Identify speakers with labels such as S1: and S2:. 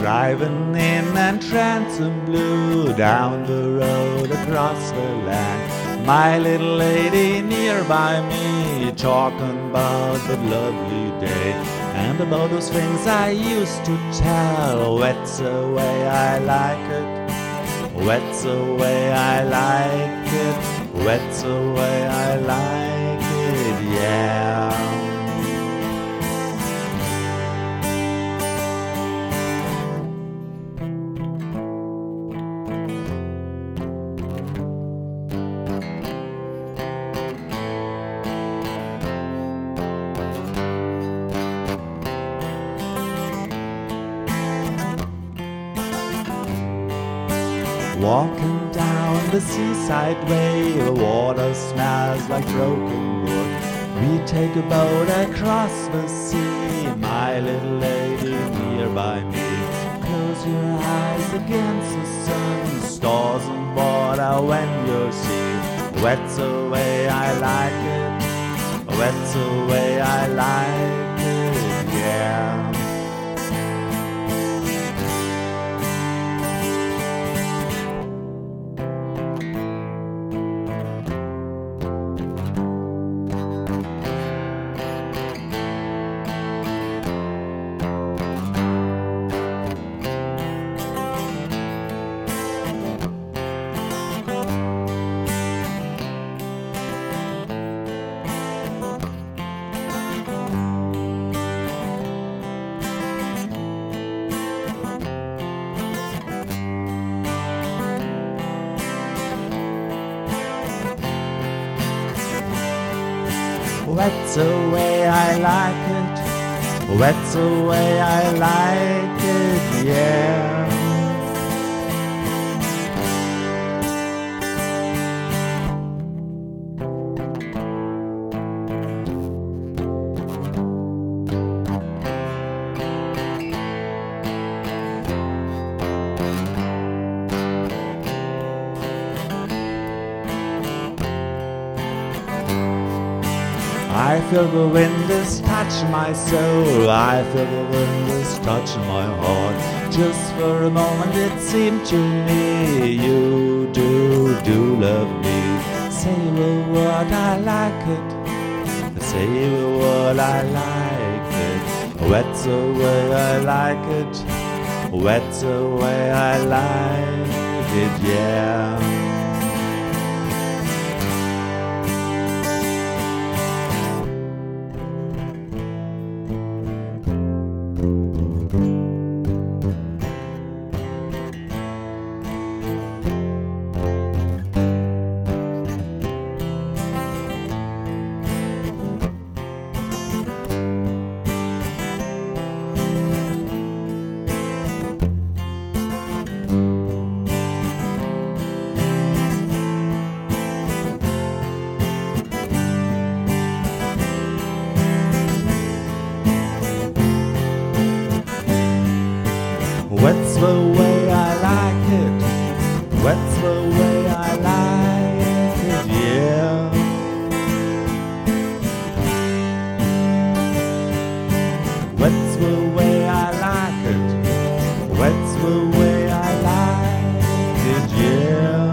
S1: driving in and transom blue down the road across the land. My little lady nearby me, talking about the lovely day and about those things I used to tell. That's the way I like it. That's the way I like it. That's the way I like it, yeah. Walking down the seaside way, the water smells like broken wood. We take a boat across the sea, my little lady nearby me. Close your eyes against the sun, stars and water when you're sea. That's the way I like it. That's the way I like it, yeah. That's the way I like it. That's the way I like it, yeah. I feel the wind is touching my soul. I feel the wind is touching my heart. Just for a moment it seemed to me you do love me. Say the word, I like it. Say the word, I like it. That's the way I like it. That's the way I like it, yeah. That's the way I like it. That's the way I like it, yeah. That's the way I like it. That's the way I like it, yeah.